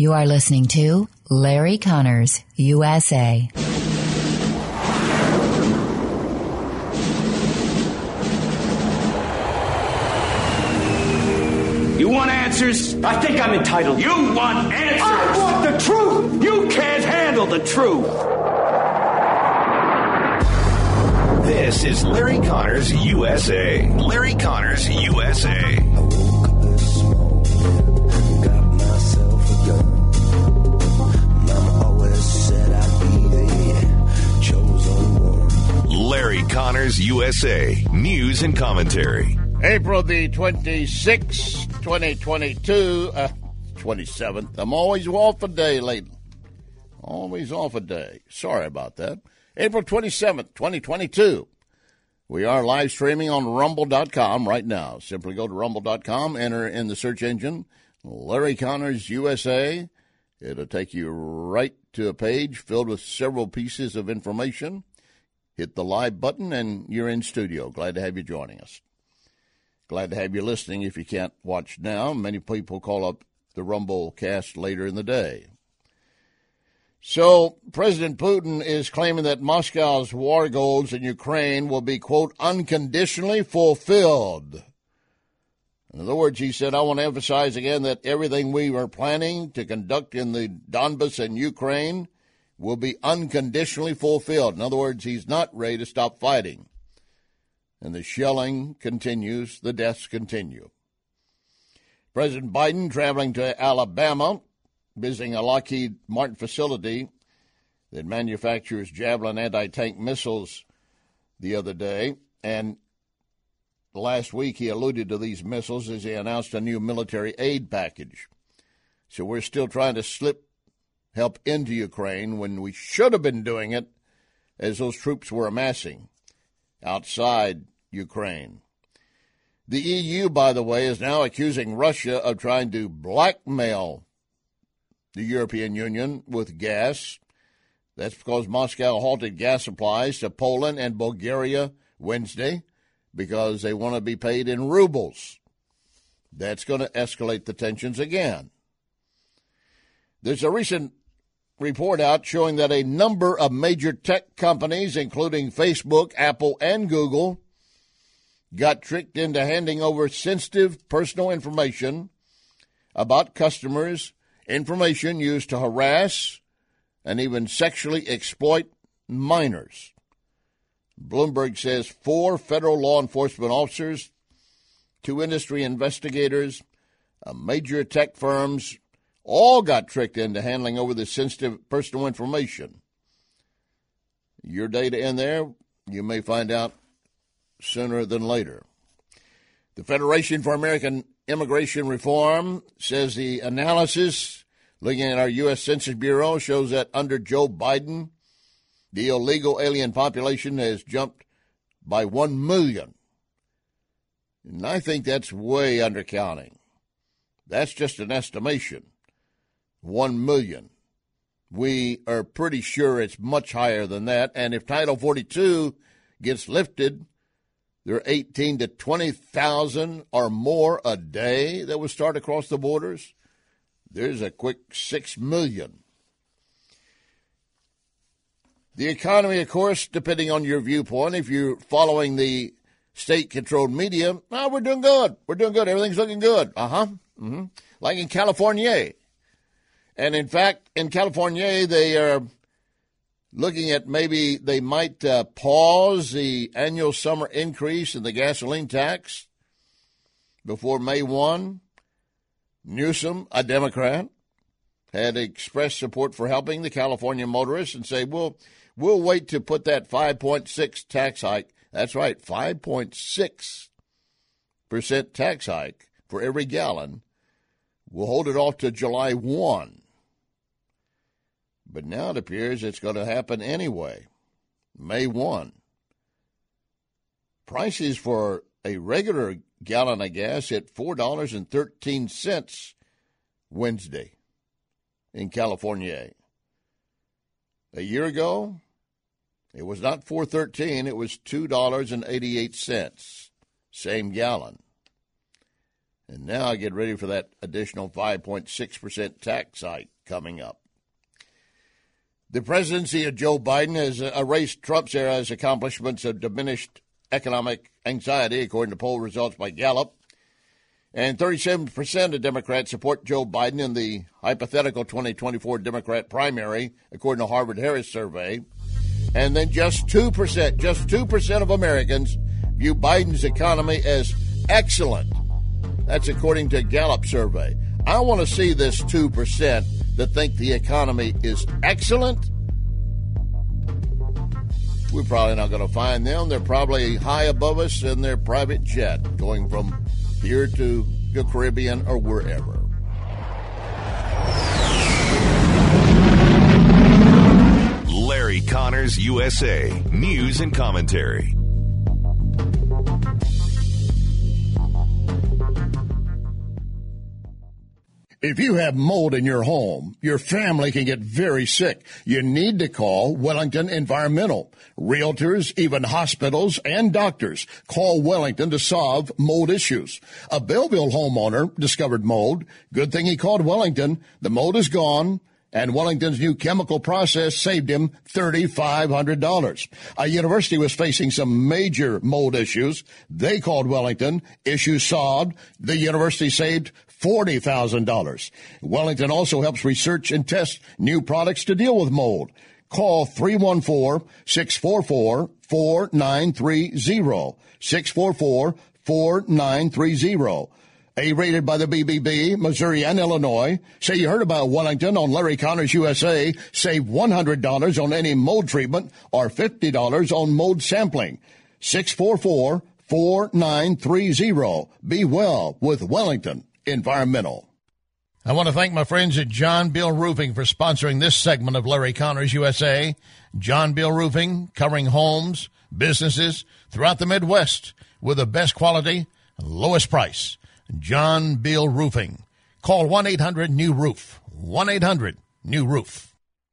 You are listening to Larry Connors, USA. You want answers? I think I'm entitled. You want answers? I want the truth! You can't handle the truth! This is Larry Connors, USA. Larry Connors, USA. I woke up this morning, got myself a gun. Mama always said I'd be the chosen one. Larry Connors, USA. News and commentary. April the 26th, 2022, 27th. I'm always off a day lately. Always off a day. Sorry about that. April 27th, 2022. We are live streaming on Rumble.com right now. Simply go to Rumble.com, enter in the search engine, Larry Connors USA. It'll take you right to a page filled with several pieces of information. Hit the live button, and you're in studio. Glad to have you joining us. Glad to have you listening if you can't watch now. Many people call up the Rumble cast later in the day. So, President Putin is claiming that Moscow's war goals in Ukraine will be, quote, unconditionally fulfilled. In other words, he said, I want to emphasize again that everything we are planning to conduct in the Donbas and Ukraine will be unconditionally fulfilled. In other words, he's not ready to stop fighting. And the shelling continues, the deaths continue. President Biden traveling to Alabama, visiting a Lockheed Martin facility that manufactures Javelin anti-tank missiles the other day. And last week he alluded to these missiles as he announced a new military aid package. So we're still trying to slip help into Ukraine when we should have been doing it as those troops were amassing outside Ukraine. The EU, by the way, is now accusing Russia of trying to blackmail the European Union with gas. That's because Moscow halted gas supplies to Poland and Bulgaria Wednesday because they want to be paid in rubles. That's going to escalate the tensions again. There's a recent report out showing that a number of major tech companies, including Facebook, Apple, and Google, got tricked into handing over sensitive personal information about customers, information used to harass and even sexually exploit minors. Bloomberg says 4 federal law enforcement officers, 2 industry investigators, major tech firms, all got tricked into handling over the sensitive personal information. Your data in there, you may find out sooner than later. The Federation for American Immigration Reform says the analysis looking at our U.S. Census Bureau shows that under Joe Biden, the illegal alien population has jumped by 1 million. And I think that's way undercounting. That's just an estimation. 1 million. We are pretty sure it's much higher than that. And if Title 42 gets lifted, there are 18 to 20,000 or more a day that will start across the borders. There's a quick 6 million. The economy, of course, depending on your viewpoint, if you're following the state-controlled media, we're doing good. We're doing good. Everything's looking good. Mm-hmm. Like in California. And, in fact, in California, they are looking at maybe they might pause the annual summer increase in the gasoline tax before May 1. Newsom, a Democrat, had expressed support for helping the California motorists and say, we'll wait to put that 5.6 tax hike. That's right, 5.6% tax hike for every gallon. We'll hold it off to July 1. But now it appears it's going to happen anyway, May 1. Prices for a regular gallon of gas hit $4.13 Wednesday in California. A year ago, it was not $4.13, it was $2.88, same gallon. And now get ready for that additional 5.6% tax hike coming up. The presidency of Joe Biden has erased Trump's era's accomplishments of diminished economic anxiety, according to poll results by Gallup. And 37% of Democrats support Joe Biden in the hypothetical 2024 Democrat primary, according to Harvard-Harris survey. And then just 2% of Americans view Biden's economy as excellent. That's according to a Gallup survey. I want to see this 2% that think the economy is excellent. We're probably not going to find them. They're probably high above us in their private jet going from here to the Caribbean or wherever. Larry Connors, USA. News and commentary. If you have mold in your home, your family can get very sick. You need to call Wellington Environmental. Realtors, even hospitals and doctors call Wellington to solve mold issues. A Belleville homeowner discovered mold. Good thing he called Wellington. The mold is gone, and Wellington's new chemical process saved him $3,500. A university was facing some major mold issues. They called Wellington. Issues solved. The university saved $40,000. Wellington also helps research and test new products to deal with mold. Call 314-644-4930. 644-4930. A-rated by the BBB, Missouri, and Illinois. Say you heard about Wellington on Larry Connors USA. Save $100 on any mold treatment or $50 on mold sampling. 644-4930. Be well with Wellington Environmental. I want to thank my friends at John Bill Roofing for sponsoring this segment of Larry Connors USA. John Bill Roofing, covering homes, businesses throughout the Midwest with the best quality, lowest price. John Bill Roofing. Call 1-800-NEW-ROOF. 1-800-NEW-ROOF.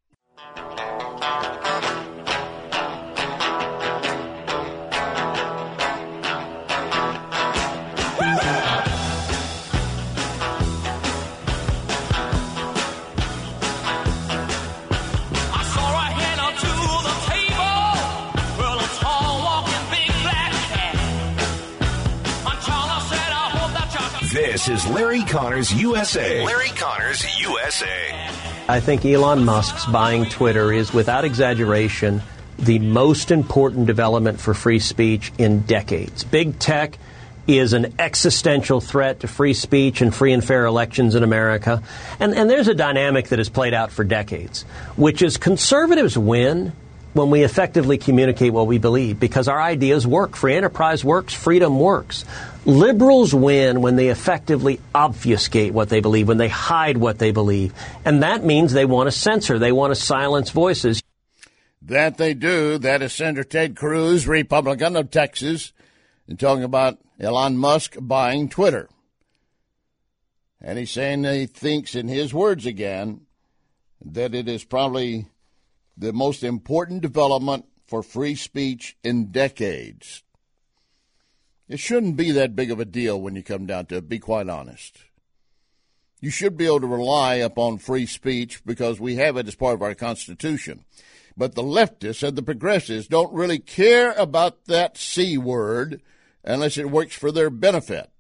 This is Larry Connors USA. Larry Connors USA. I think Elon Musk's buying Twitter is, without exaggeration, the most important development for free speech in decades. Big tech is an existential threat to free speech and free and fair elections in America. And there's a dynamic that has played out for decades, which is conservatives win when we effectively communicate what we believe, because our ideas work. Free enterprise works. Freedom works. Liberals win when they effectively obfuscate what they believe, when they hide what they believe. And that means they want to censor. They want to silence voices. That they do. That is Senator Ted Cruz, Republican of Texas, and talking about Elon Musk buying Twitter. And he's saying that he thinks, in his words again, that it is probably the most important development for free speech in decades. It shouldn't be that big of a deal when you come down to it, be quite honest. You should be able to rely upon free speech because we have it as part of our Constitution. But the leftists and the progressives don't really care about that C word unless it works for their benefit.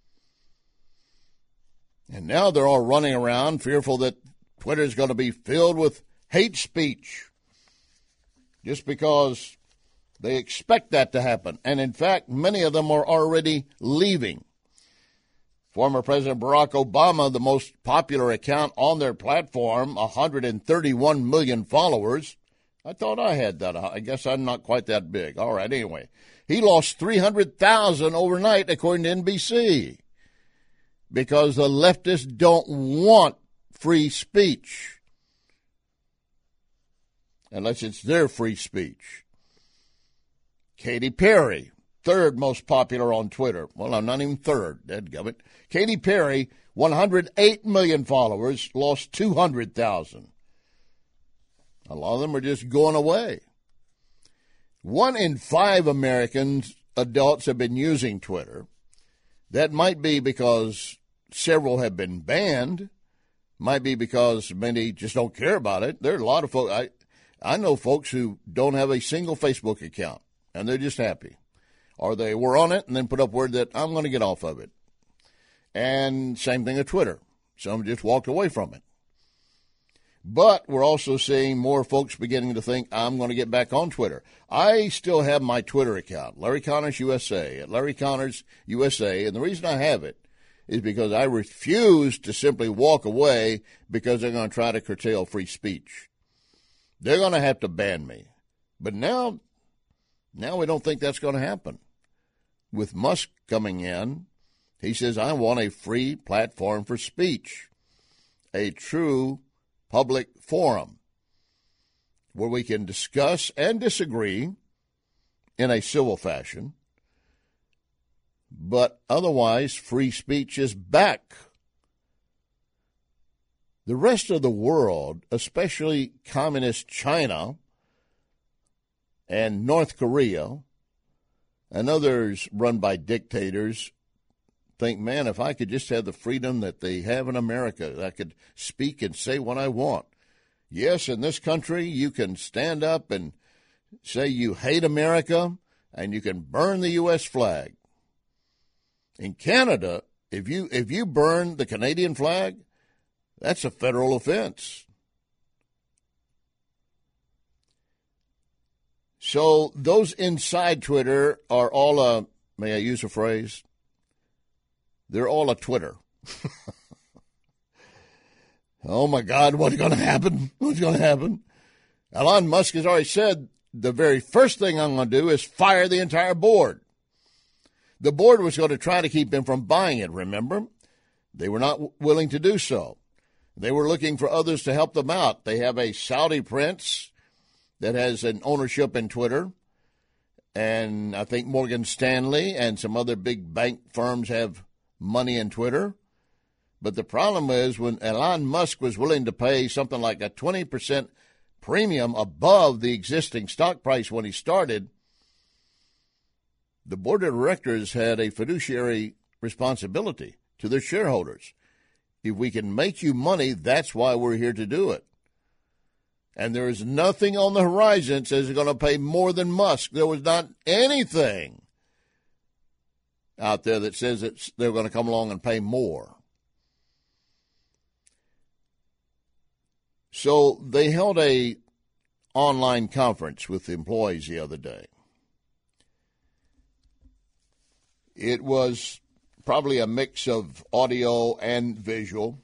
And now they're all running around fearful that Twitter is going to be filled with hate speech just because they expect that to happen. And in fact, many of them are already leaving. Former President Barack Obama, the most popular account on their platform, 131 million followers. I thought I had that. I guess I'm not quite that big. All right, anyway. He lost 300,000 overnight, according to NBC, because the leftists don't want free speech unless it's their free speech. Katy Perry, third most popular on Twitter. Well, I'm not even third, dadgummit. Katy Perry, 108 million followers, lost 200,000. A lot of them are just going away. 1 in 5 Americans, adults, have been using Twitter. That might be because several have been banned, might be because many just don't care about it. There are a lot of folks, I know folks who don't have a single Facebook account, and they're just happy. Or they were on it and then put up word that I'm going to get off of it. And same thing with Twitter. Some just walked away from it. But we're also seeing more folks beginning to think, I'm going to get back on Twitter. I still have my Twitter account, Larry Connors USA, at Larry Connors USA. And the reason I have it is because I refuse to simply walk away because they're going to try to curtail free speech. They're going to have to ban me. But now we don't think that's going to happen. With Musk coming in, he says, I want a free platform for speech, a true public forum where we can discuss and disagree in a civil fashion, but otherwise free speech is back. The rest of the world, especially communist China and North Korea and others run by dictators, think, man, if I could just have the freedom that they have in America, that I could speak and say what I want. Yes, in this country, you can stand up and say you hate America, and you can burn the U.S. flag. In Canada, if you burn the Canadian flag, that's a federal offense. So those inside Twitter are all may I use a phrase? They're all a Twitter. Oh, my God, what's going to happen? What's going to happen? Elon Musk has already said the very first thing I'm going to do is fire the entire board. The board was going to try to keep him from buying it, remember? They were not willing to do so. They were looking for others to help them out. They have a Saudi prince that has an ownership in Twitter, and I think Morgan Stanley and some other big bank firms have money in Twitter. But the problem is when Elon Musk was willing to pay something like a 20% premium above the existing stock price when he started, the board of directors had a fiduciary responsibility to their shareholders. If we can make you money, that's why we're here to do it. And there is nothing on the horizon that says they're going to pay more than Musk. There was not anything out there that says that they're going to come along and pay more. So they held a online conference with the employees the other day. It was probably a mix of audio and visual.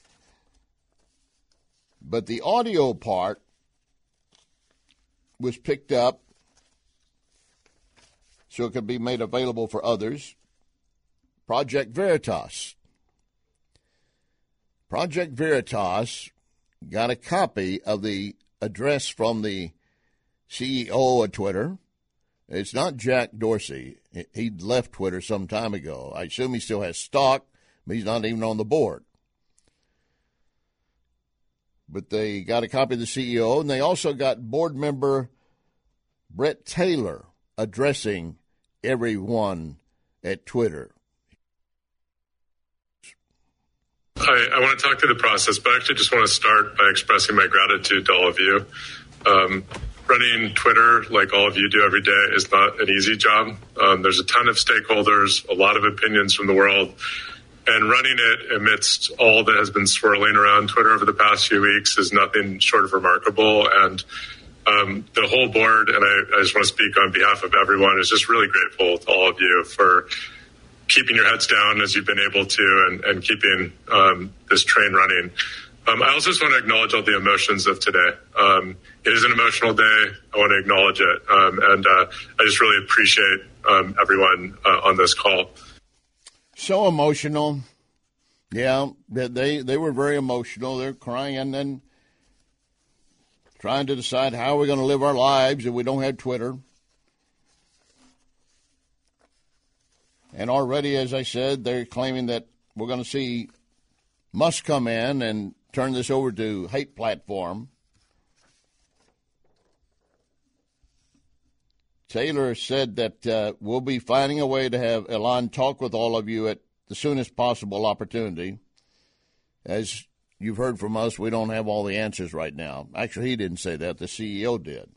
But the audio part was picked up so it could be made available for others. Project Veritas. Project Veritas got a copy of the address from the CEO of Twitter. It's not Jack Dorsey. He left Twitter some time ago. I assume he still has stock, but he's not even on the board. But they got a copy of the CEO, and they also got board member Brett Taylor addressing everyone at Twitter. I want to talk through the process, but I actually just want to start by expressing my gratitude to all of you. Running Twitter, like all of you do every day, is not an easy job. There's a ton of stakeholders, a lot of opinions from the world, and running it amidst all that has been swirling around Twitter over the past few weeks is nothing short of remarkable. And the whole board, and I just want to speak on behalf of everyone, is just really grateful to all of you for keeping your heads down as you've been able to and keeping this train running. I also just want to acknowledge all the emotions of today. It is an emotional day. I want to acknowledge it. And I just really appreciate everyone on this call. So emotional. Yeah, they were very emotional. They're crying and then trying to decide how we're going to live our lives if we don't have Twitter. And already, as I said, they're claiming that we're going to see Musk come in and turn this over to hate platform. Taylor said that we'll be finding a way to have Elon talk with all of you at the soonest possible opportunity. As you've heard from us, we don't have all the answers right now. Actually, he didn't say that. The CEO did.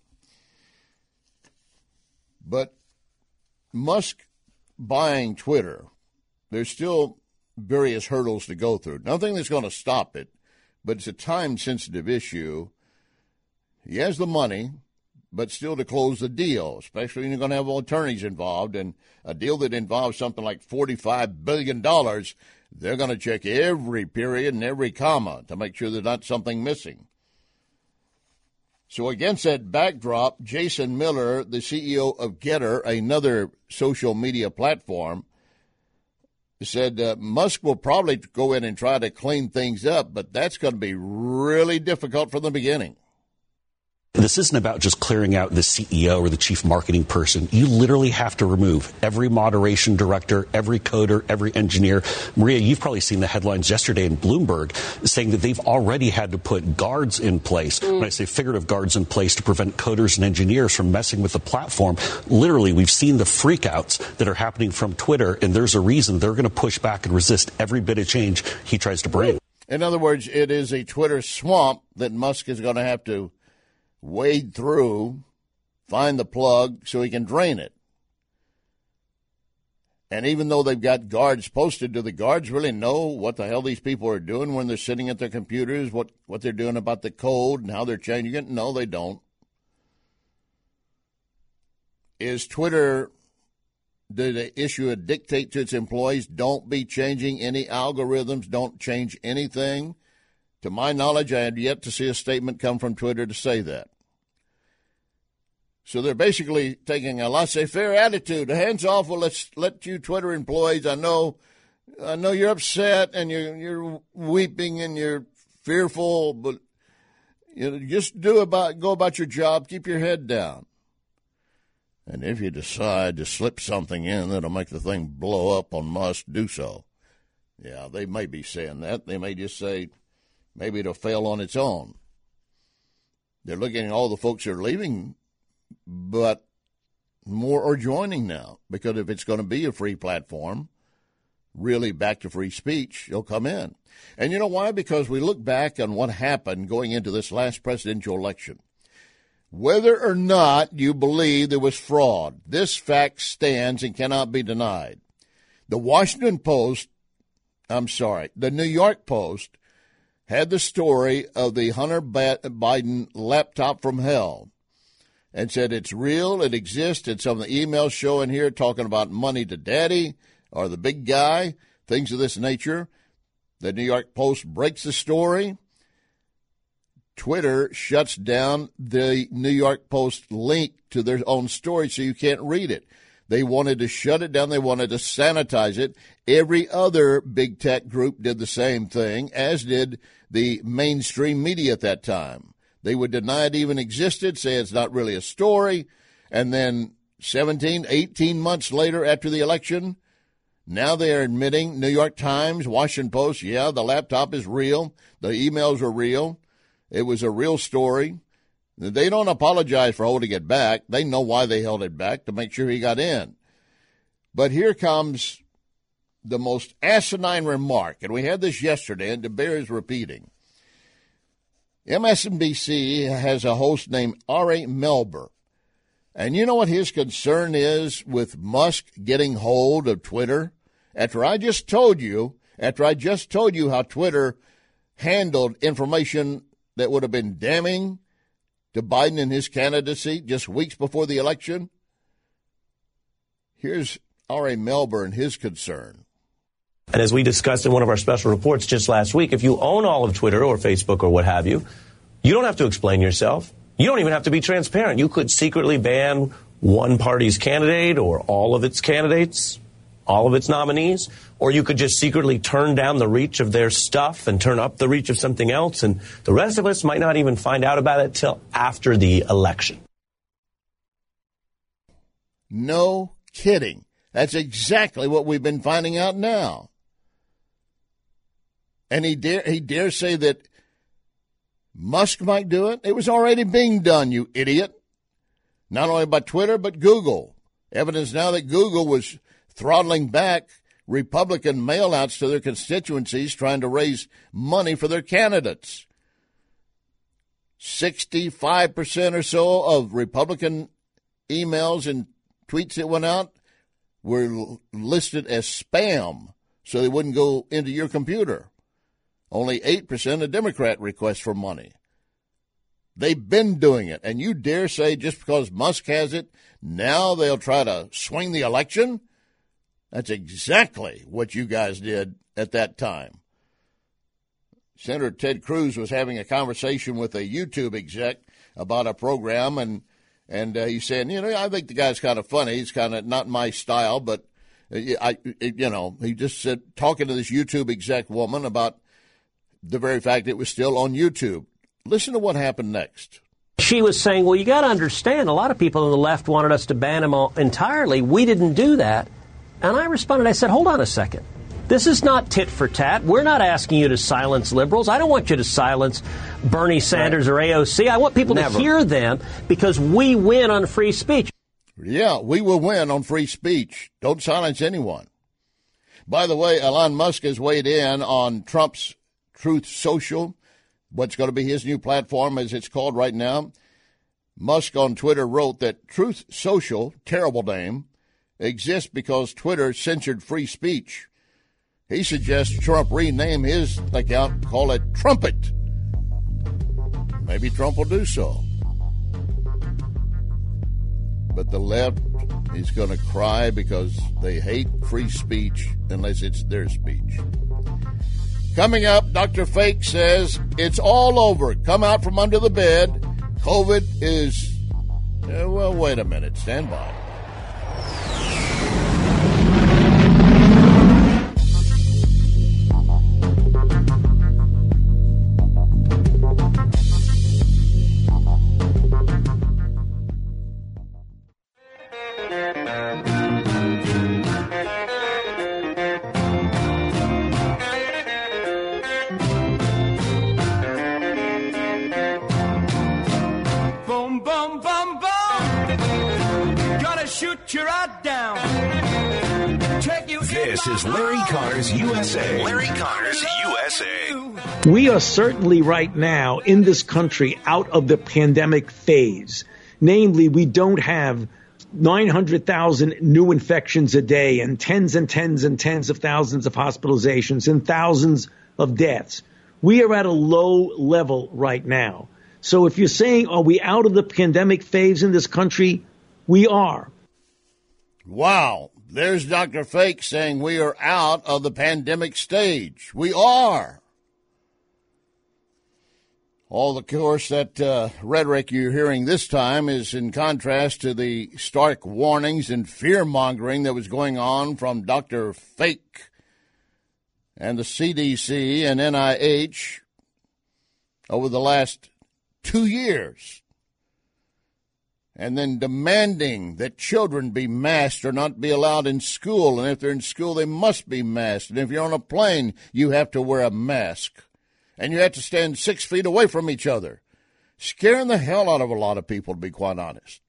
But Musk buying Twitter, there's still various hurdles to go through. Nothing that's going to stop it, but it's a time-sensitive issue. He has the money, but still to close the deal, especially when you're going to have attorneys involved, and a deal that involves something like $45 billion, they're going to check every period and every comma to make sure there's not something missing. So against that backdrop, Jason Miller, the CEO of Getter, another social media platform, said Musk will probably go in and try to clean things up, but that's going to be really difficult from the beginning. This isn't about just clearing out the CEO or the chief marketing person. You literally have to remove every moderation director, every coder, every engineer. Maria, you've probably seen the headlines yesterday in Bloomberg saying that they've already had to put guards in place. When I say figurative guards in place to prevent coders and engineers from messing with the platform, literally we've seen the freakouts that are happening from Twitter, and there's a reason they're going to push back and resist every bit of change he tries to bring. In other words, it is a Twitter swamp that Musk is going to have to wade through, find the plug so he can drain it. And even though they've got guards posted, do the guards really know what the hell these people are doing when they're sitting at their computers, what they're doing about the code and how they're changing it? No, they don't. Is Twitter, did they issue a dictate to its employees, don't be changing any algorithms, don't change anything? To my knowledge, I have yet to see a statement come from Twitter to say that. So they're basically taking a laissez-faire attitude. Hands off. Well, let's let you Twitter employees. I know you're upset and you're weeping and you're fearful, but just go about your job. Keep your head down. And if you decide to slip something in that'll make the thing blow up on Musk, do so. Yeah, they may be saying that. They may just say maybe it'll fail on its own. They're looking at all the folks that are leaving, but more are joining now, because if it's going to be a free platform, really back to free speech, they'll come in. And you know why? Because we look back on what happened going into this last presidential election. Whether or not you believe there was fraud, this fact stands and cannot be denied. The New York Post had the story of the Hunter Biden laptop from hell and said it's real, it exists, and some of the emails showing here talking about money to daddy or the big guy, things of this nature. The New York Post breaks the story. Twitter shuts down the New York Post link to their own story so you can't read it. They wanted to shut it down. They wanted to sanitize it. Every other big tech group did the same thing, as did the mainstream media at that time. They would deny it even existed, say it's not really a story, and then 17, 18 months later after the election, now they are admitting, New York Times, Washington Post, yeah, the laptop is real, the emails are real, it was a real story. They don't apologize for holding it back. They know why they held it back, to make sure he got in. But here comes the most asinine remark, and we had this yesterday, and it bears repeating. MSNBC has a host named Ari Melber, and you know what his concern is with Musk getting hold of Twitter? After I just told you how Twitter handled information that would have been damning to Biden and his candidacy just weeks before the election, here's Ari Melber and his concern. And as we discussed in one of our special reports just last week, if you own all of Twitter or Facebook or what have you, you don't have to explain yourself. You don't even have to be transparent. You could secretly ban one party's candidate or all of its candidates, all of its nominees, or you could just secretly turn down the reach of their stuff and turn up the reach of something else, and the rest of us might not even find out about it till after the election. No kidding. That's exactly what we've been finding out now. And he dare say that Musk might do it? It was already being done, you idiot. Not only by Twitter, but Google. Evidence now that Google was throttling back Republican mail-outs to their constituencies trying to raise money for their candidates. 65% or so of Republican emails and tweets that went out were listed as spam, so they wouldn't go into your computer. Only 8% of Democrat requests for money. They've been doing it, and you dare say just because Musk has it, now they'll try to swing the election? That's exactly what you guys did at that time. Senator Ted Cruz was having a conversation with a YouTube exec about a program, and he's saying, I think the guy's kind of funny. He's kind of not my style, but, he just said, talking to this YouTube exec woman about the very fact it was still on YouTube. Listen to what happened next. She was saying, well, you got to understand, a lot of people on the left wanted us to ban him entirely. We didn't do that. And I responded, I said, hold on a second. This is not tit for tat. We're not asking you to silence liberals. I don't want you to silence Bernie Sanders or AOC. I want people to hear them because we win on free speech. Yeah, we will win on free speech. Don't silence anyone. By the way, Elon Musk has weighed in on Trump's Truth Social, what's going to be his new platform as it's called right now. Musk on Twitter wrote that Truth Social, terrible name, exists because Twitter censored free speech. He suggests Trump rename his account, call it Trumpet. Maybe Trump will do so. But the left is going to cry because they hate free speech unless it's their speech. Coming up, Dr. Fake says it's all over. Come out from under the bed. COVID is, well, wait a minute. Stand by. This is Larry Connors USA. Larry Connors USA. We are certainly right now in this country out of the pandemic phase. Namely, we don't have 900,000 new infections a day and tens and tens and tens of thousands of hospitalizations and thousands of deaths. We are at a low level right now. So if you're saying, are we out of the pandemic phase in this country? We are. Wow. There's Dr. Fake saying we are out of the pandemic stage. We are. All, of course, that rhetoric you're hearing this time is in contrast to the stark warnings and fear-mongering that was going on from Dr. Fake and the CDC and NIH over the last 2 years. And then demanding that children be masked or not be allowed in school. And if they're in school, they must be masked. And if you're on a plane, you have to wear a mask. And you have to stand 6 feet away from each other. Scaring the hell out of a lot of people, to be quite honest.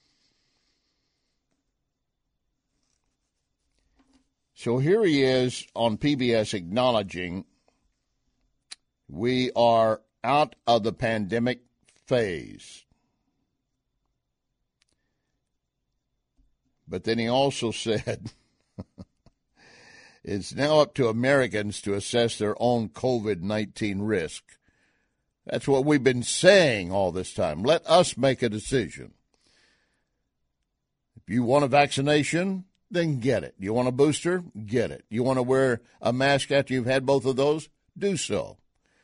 So here he is on PBS acknowledging we are out of the pandemic phase. But then he also said it's now up to Americans to assess their own COVID-19 risk. That's what we've been saying all this time. Let us make a decision. If you want a vaccination, then get it. You want a booster? Get it. You want to wear a mask after you've had both of those? Do so.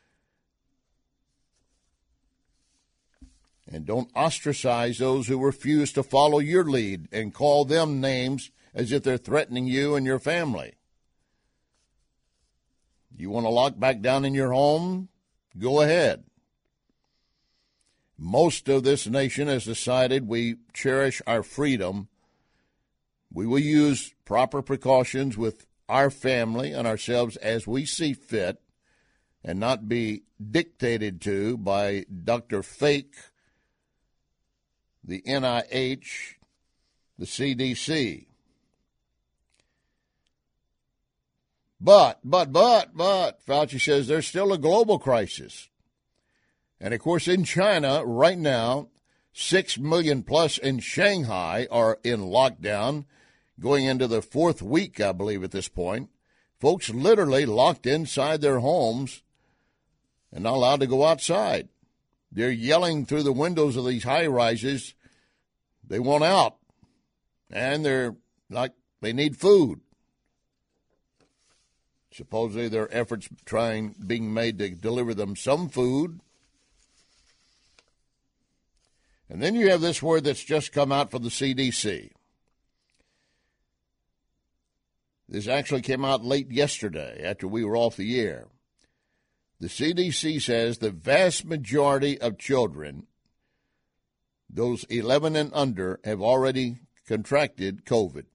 And don't ostracize those who refuse to follow your lead and call them names as if they're threatening you and your family. You want to lock back down in your home? Go ahead. Most of this nation has decided we cherish our freedom. We will use proper precautions with our family and ourselves as we see fit and not be dictated to by Dr. Fake the NIH, the CDC. But, Fauci says there's still a global crisis. And, of course, in China right now, 6 million plus in Shanghai are in lockdown, going into the fourth week, I believe, at this point. Folks literally locked inside their homes and not allowed to go outside. They're yelling through the windows of these high-rises. They want out. And they're like, they need food. Supposedly there are efforts being made to deliver them some food. And then you have this word that's just come out from the CDC. This actually came out late yesterday after we were off the air. The CDC says the vast majority of children, those 11 and under, have already contracted COVID.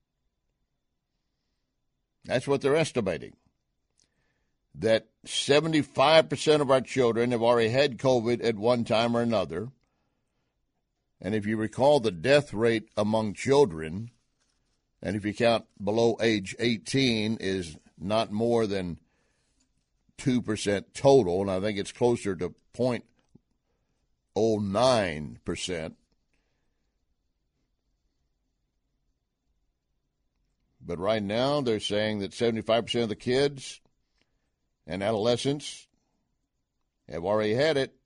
That's what they're estimating. That 75% of our children have already had COVID at one time or another. And if you recall, the death rate among children, and if you count below age 18, is not more than 2% total, and I think it's closer to 0.09%. But right now, they're saying that 75% of the kids and adolescents have already had it.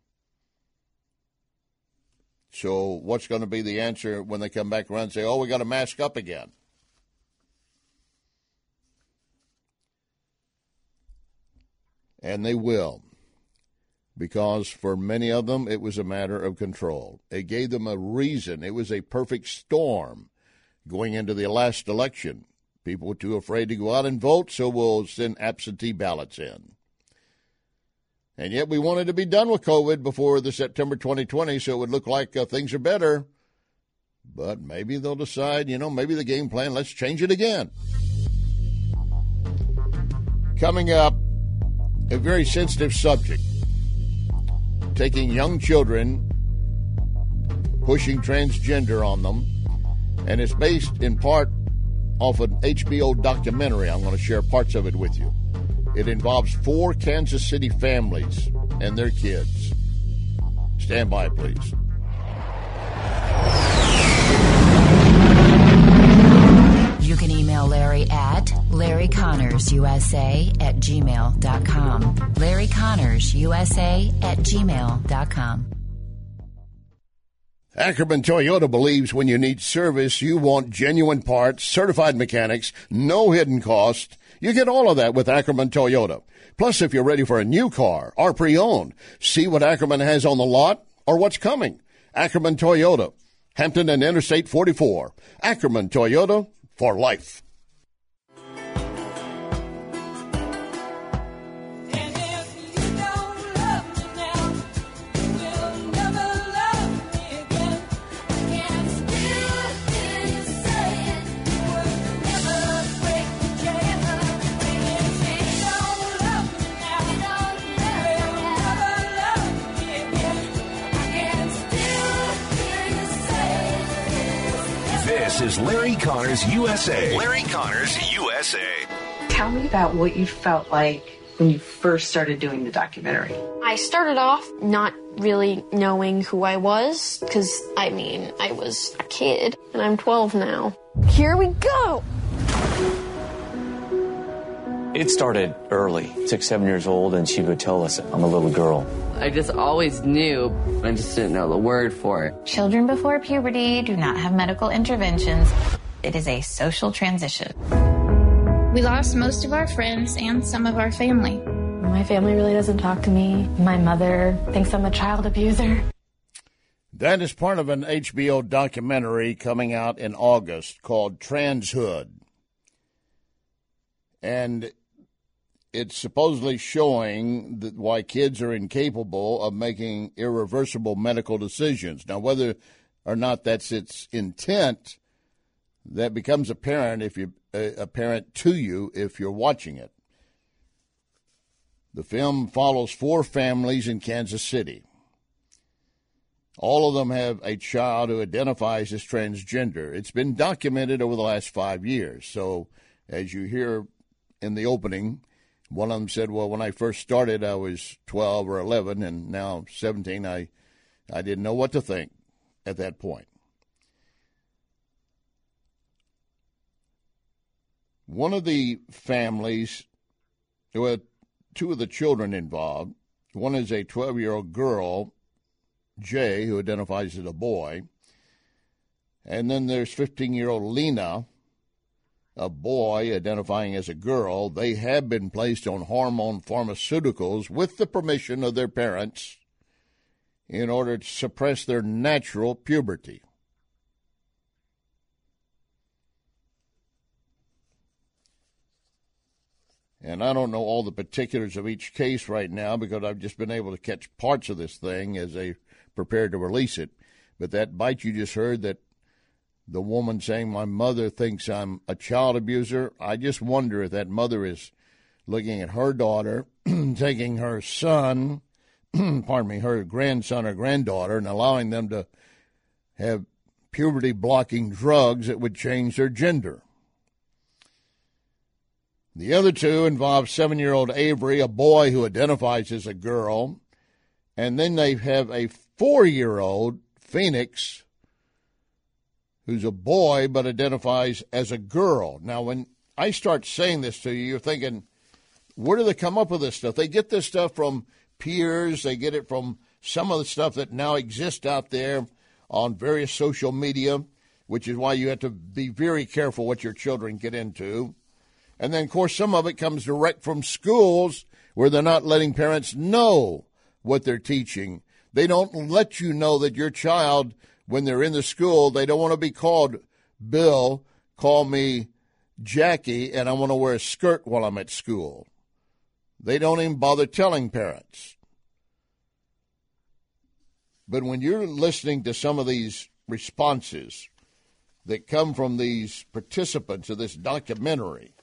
So what's going to be the answer when they come back around and say, oh, we got to mask up again? And they will, because for many of them, it was a matter of control. It gave them a reason. It was a perfect storm going into the last election. People were too afraid to go out and vote, so we'll send absentee ballots in. And yet we wanted to be done with COVID before the September 2020, so it would look like things are better. But maybe they'll decide, maybe the game plan, let's change it again. Coming up, a very sensitive subject. Taking young children, pushing transgender on them, and it's based in part off an HBO documentary. I'm going to share parts of it with you. It involves 4 Kansas City families and their kids. Stand by, please. You can email Larry at LarryConnorsUSA@gmail.com. LarryConnorsUSA@gmail.com. Ackerman Toyota believes when you need service, you want genuine parts, certified mechanics, no hidden cost. You get all of that with Ackerman Toyota. Plus, if you're ready for a new car or pre-owned, see what Ackerman has on the lot or what's coming. Ackerman Toyota, Hampton and Interstate 44. Ackerman Toyota, for life. This is Larry Connors USA. Larry Connors USA. Tell me about what you felt like when you first started doing the documentary. I started off not really knowing who I was because, I was a kid and I'm 12 now. Here we go. It started early, 6, 7 years old, and she would tell us I'm a little girl. I just always knew. I just didn't know the word for it. Children before puberty do not have medical interventions. It is a social transition. We lost most of our friends and some of our family. My family really doesn't talk to me. My mother thinks I'm a child abuser. That is part of an HBO documentary coming out in August called Transhood. And it's supposedly showing that why kids are incapable of making irreversible medical decisions. Now, whether or not that's its intent, that becomes apparent to you if you're watching it. The film follows 4 families in Kansas City. All of them have a child who identifies as transgender. It's been documented over the last 5 years. So as you hear in the opening, one of them said, well, when I first started, I was 12 or 11, and now 17. I didn't know what to think at that point. One of the families, there were two of the children involved. One is a 12-year-old girl, Jay, who identifies as a boy. And then there's 15-year-old Lena, a boy identifying as a girl. They have been placed on hormone pharmaceuticals with the permission of their parents in order to suppress their natural puberty. And I don't know all the particulars of each case right now because I've just been able to catch parts of this thing as they prepare to release it. But that bite you just heard, that the woman saying my mother thinks I'm a child abuser, I just wonder if that mother is looking at her daughter, taking her son, her grandson or granddaughter, and allowing them to have puberty-blocking drugs that would change their gender. The other two involve 7-year-old Avery, a boy who identifies as a girl, and then they have a 4-year-old Phoenix, who's a boy but identifies as a girl. Now, when I start saying this to you, you're thinking, where do they come up with this stuff? They get this stuff from peers. They get it from some of the stuff that now exists out there on various social media, which is why you have to be very careful what your children get into. And then, of course, some of it comes direct from schools where they're not letting parents know what they're teaching. They don't let you know that your child, when they're in the school, they don't want to be called Bill, call me Jackie, and I want to wear a skirt while I'm at school. They don't even bother telling parents. But when you're listening to some of these responses that come from these participants of this documentary,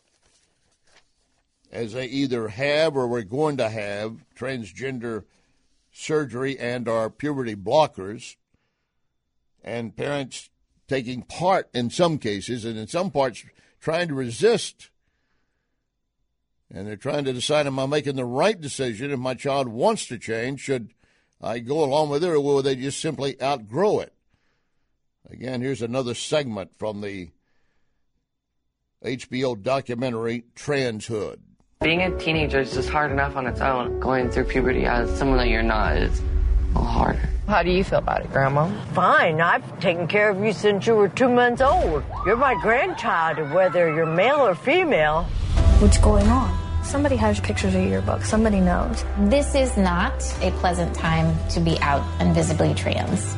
as they either have or were going to have transgender surgery and are puberty blockers, and parents taking part in some cases and in some parts trying to resist, and they're trying to decide, am I making the right decision? If my child wants to change, should I go along with it, or will they just simply outgrow it? Again, here's another segment from the HBO documentary Transhood. Being a teenager is just hard enough on its own. Going through puberty as someone that you're not is a little harder. How do you feel about it, Grandma? Fine. I've taken care of you since you were 2 months old. You're my grandchild, whether you're male or female. What's going on? Somebody has pictures of your yearbook. Somebody knows. This is not a pleasant time to be out and visibly trans.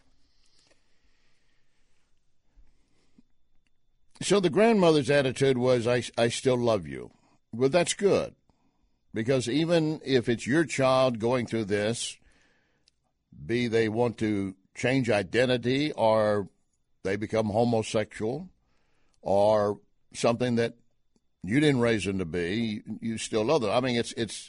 So the grandmother's attitude was, I still love you. Well, that's good, because even if it's your child going through this, be they want to change identity or they become homosexual or something that you didn't raise them to be, you still love them. I mean, it's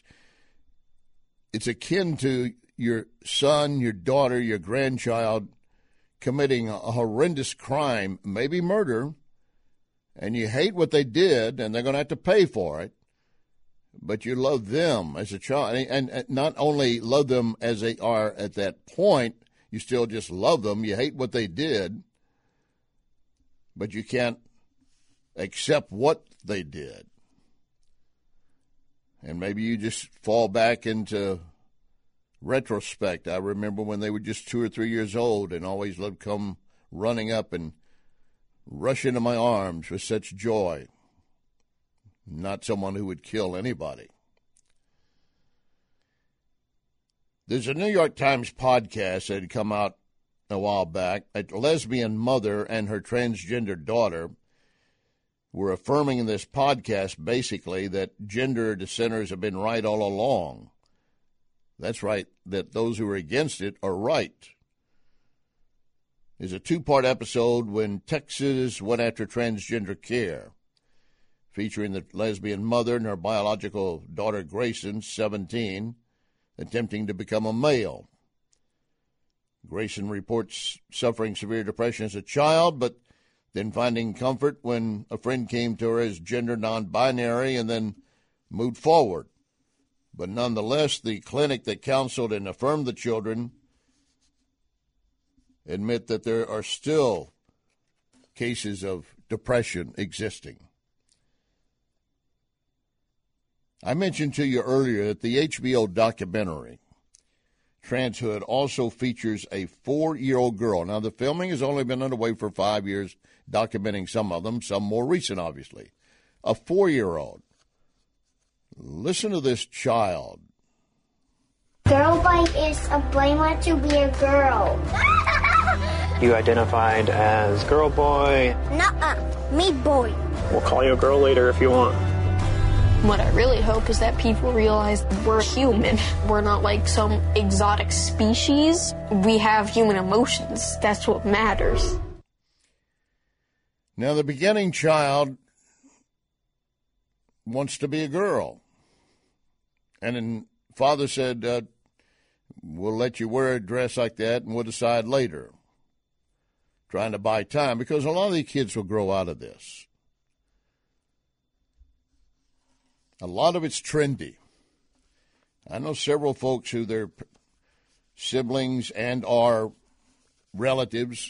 akin to your son, your daughter, your grandchild committing a horrendous crime, maybe murder, and you hate what they did, and they're going to have to pay for it, but you love them as a child. And not only love them as they are at that point, you still just love them. You hate what they did, but you can't accept what they did. And maybe you just fall back into retrospect. I remember when they were just 2 or 3 years old and always loved to come running up and rush into my arms with such joy. Not someone who would kill anybody. There's a New York Times podcast that had come out a while back. A lesbian mother and her transgender daughter were affirming in this podcast basically that gender dissenters have been right all along. That's right, that those who are against it are right. There's a 2-part episode when Texas went after transgender care, featuring the lesbian mother and her biological daughter Grayson, 17, attempting to become a male. Grayson reports suffering severe depression as a child, but then finding comfort when a friend came to her as gender non-binary and then moved forward. But nonetheless, the clinic that counseled and affirmed the children admit that there are still cases of depression existing. I mentioned to you earlier that the HBO documentary Transhood also features a 4-year-old girl. Now, the filming has only been underway for 5 years, documenting some of them, some more recent, obviously. A 4-year-old. Listen to this child. Girl boy is a boy want to be a girl. You identified as girl boy. Nuh-uh, me boy. We'll call you a girl later if you want. What I really hope is that people realize we're human. We're not like some exotic species. We have human emotions. That's what matters. Now, the beginning child wants to be a girl. And then father said, we'll let you wear a dress like that and we'll decide later. Trying to buy time because a lot of these kids will grow out of this. A lot of it's trendy. I know several folks who their siblings and or relatives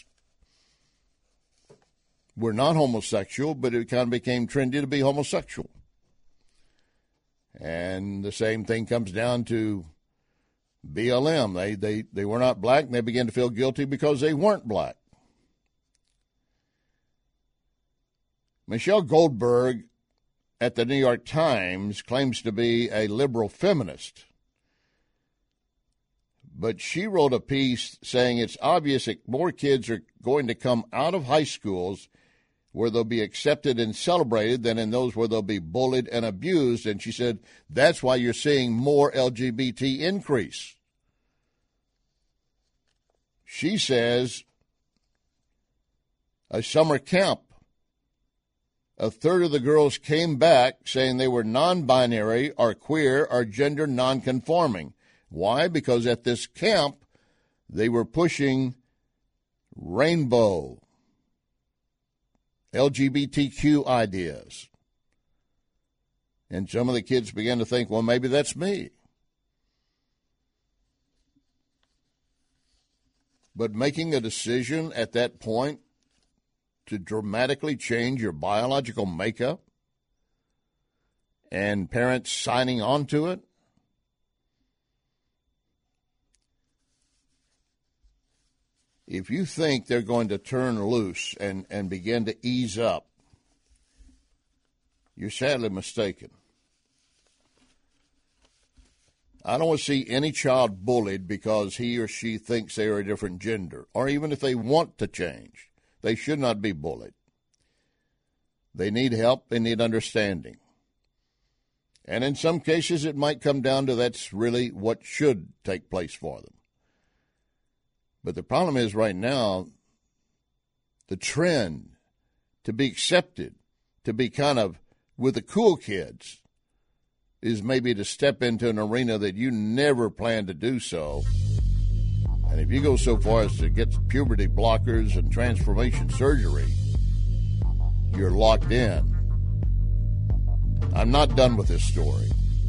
were not homosexual, but it kind of became trendy to be homosexual. And the same thing comes down to BLM. They were not black, and they began to feel guilty because they weren't black. Michelle Goldberg at the New York Times claims to be a liberal feminist. But she wrote a piece saying it's obvious that more kids are going to come out of high schools where they'll be accepted and celebrated than in those where they'll be bullied and abused. And she said that's why you're seeing more LGBT increase. She says a summer camp, a third of the girls came back saying they were non-binary or queer or gender non-conforming. Why? Because at this camp, they were pushing rainbow, LGBTQ ideas. And some of the kids began to think, well, maybe that's me. But making a decision at that point to dramatically change your biological makeup and parents signing on to it, if you think they're going to turn loose and begin to ease up, you're sadly mistaken. I don't want to see any child bullied because he or she thinks they are a different gender, or even if they want to change. They should not be bullied. They need help. They need understanding. And in some cases, it might come down to that's really what should take place for them. But the problem is right now, the trend to be accepted, to be kind of with the cool kids, is maybe to step into an arena that you never planned to do so. And if you go so far as to get puberty blockers and transformation surgery, you're locked in. I'm not done with this story.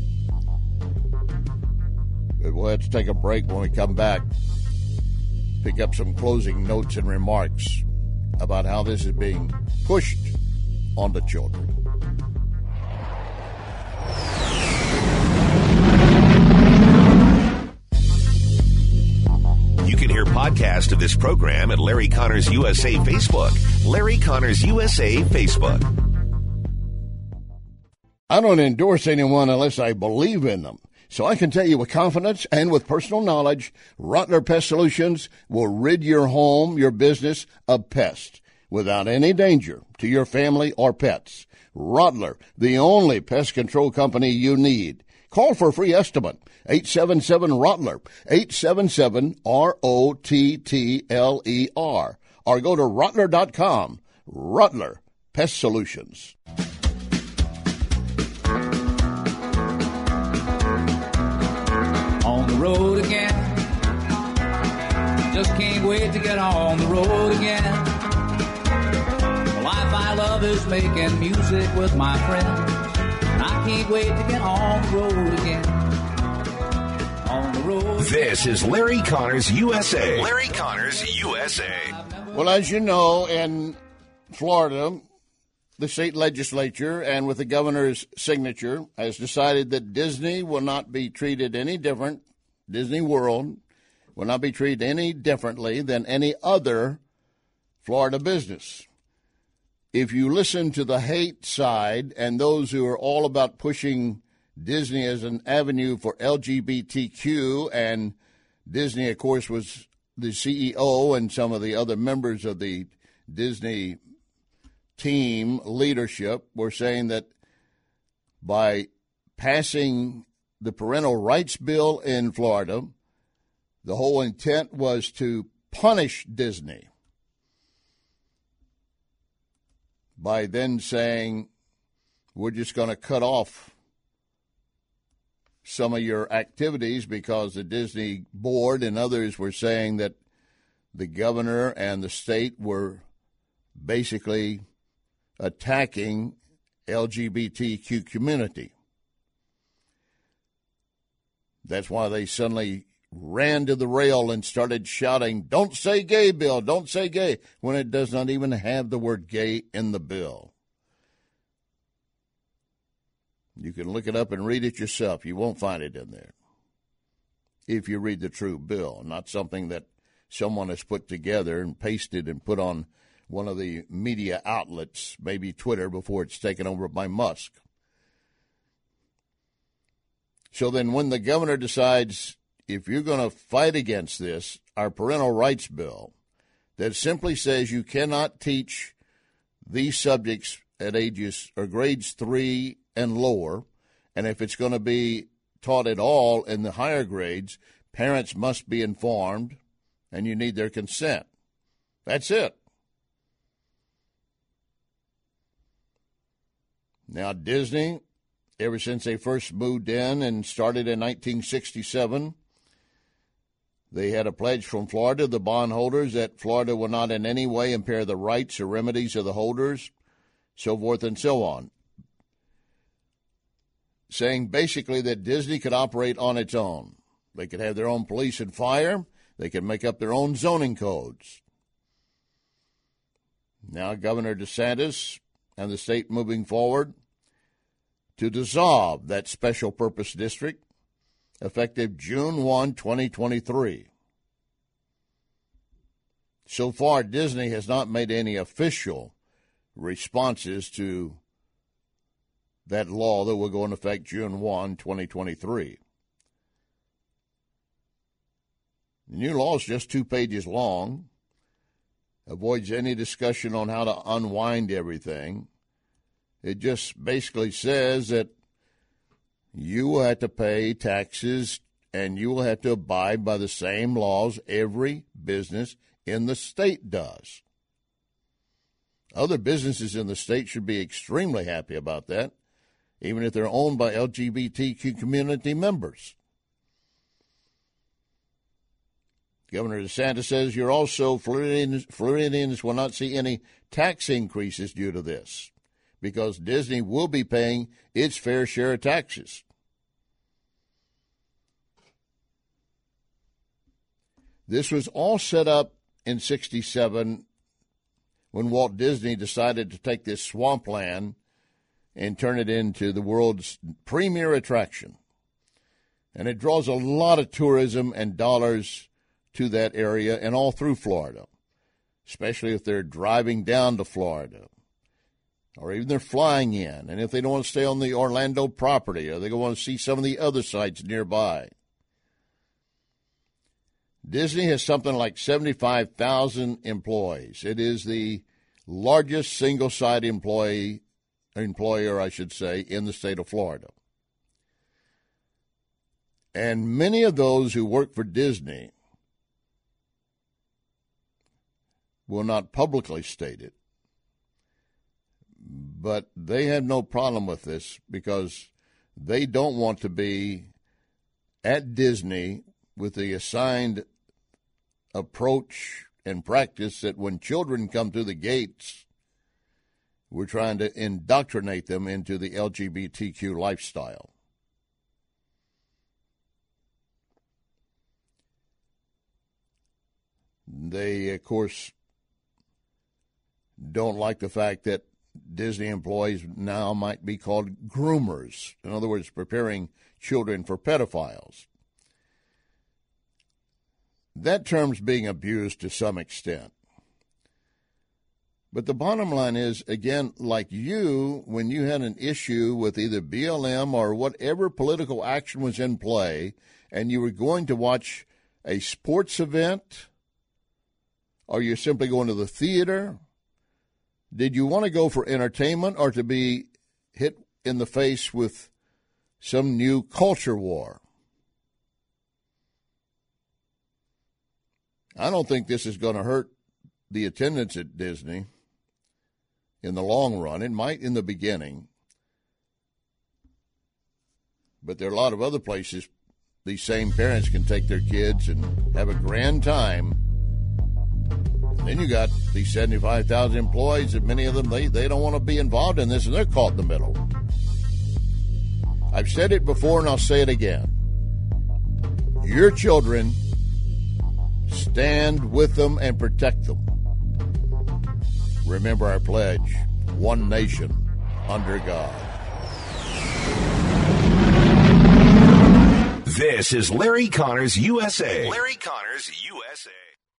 But we'll have to take a break. When we come back, pick up some closing notes and remarks about how this is being pushed onto children. You can hear podcasts of this program at Larry Connors USA Facebook. Larry Connors USA Facebook. I don't endorse anyone unless I believe in them. So I can tell you with confidence and with personal knowledge, Rottler Pest Solutions will rid your home, your business of pests without any danger to your family or pets. Rottler, the only pest control company you need. Call for a free estimate. 877-ROTTLER, 877-ROTTLER, or go to Rottler.com. Rottler Pest Solutions. On the road again, just can't wait to get on the road again. The life I love is making music with my friends, and I can't wait to get on the road again. On the road. This is Larry Connors USA. Larry Connors USA. Well, as you know, in Florida, the state legislature, and with the governor's signature, has decided that Disney will not be treated any different, Disney World will not be treated any differently than any other Florida business. If you listen to the hate side and those who are all about pushing Disney as an avenue for LGBTQ, and Disney, of course, was the CEO and some of the other members of the Disney team leadership were saying that by passing the parental rights bill in Florida, the whole intent was to punish Disney by then saying, we're just going to cut off some of your activities, because the Disney board and others were saying that the governor and the state were basically attacking LGBTQ community. That's why they suddenly ran to the rail and started shouting, "Don't say gay, bill, don't say gay," when it does not even have the word gay in the bill. You can look it up and read it yourself. You won't find it in there if you read the true bill, not something that someone has put together and pasted and put on one of the media outlets, maybe Twitter, before it's taken over by Musk. So then when the governor decides, if you're going to fight against this, our parental rights bill, that simply says you cannot teach these subjects at ages or grades 3 and lower, and if it's going to be taught at all in the higher grades, parents must be informed, and you need their consent. That's it. Now, Disney, ever since they first moved in and started in 1967, they had a pledge from Florida, the bondholders, that Florida will not in any way impair the rights or remedies of the holders, so forth and so on, saying basically that Disney could operate on its own. They could have their own police and fire. They could make up their own zoning codes. Now, Governor DeSantis and the state moving forward to dissolve that special purpose district effective June 1, 2023. So far, Disney has not made any official responses to that law that will go into effect June 1, 2023. The new law is just 2 pages long, avoids any discussion on how to unwind everything. It just basically says that you will have to pay taxes and you will have to abide by the same laws every business in the state does. Other businesses in the state should be extremely happy about that, even if they're owned by LGBTQ community members. Governor DeSantis says you're also Floridians will not see any tax increases due to this, because Disney will be paying its fair share of taxes. This was all set up in '67 when Walt Disney decided to take this swampland and turn it into the world's premier attraction. And it draws a lot of tourism and dollars to that area and all through Florida, especially if they're driving down to Florida or even they're flying in, and if they don't want to stay on the Orlando property or they want to see some of the other sites nearby. Disney has something like 75,000 employees. It is the largest single-site employer, I should say, in the state of Florida. And many of those who work for Disney will not publicly state it, but they have no problem with this because they don't want to be at Disney with the assigned approach and practice that when children come through the gates, we're trying to indoctrinate them into the LGBTQ lifestyle. They, of course, don't like the fact that Disney employees now might be called groomers. In other words, preparing children for pedophiles. That term's being abused to some extent. But the bottom line is, again, like you, when you had an issue with either BLM or whatever political action was in play, and you were going to watch a sports event, or you're simply going to the theater, did you want to go for entertainment or to be hit in the face with some new culture war? I don't think this is going to hurt the attendance at Disney in the long run. It might in the beginning. But there are a lot of other places these same parents can take their kids and have a grand time. And then you got these 75,000 employees, and many of them, they don't want to be involved in this, and they're caught in the middle. I've said it before, and I'll say it again. Your children, stand with them and protect them. Remember our pledge, one nation under God. This is Larry Connors USA. Larry Connors USA.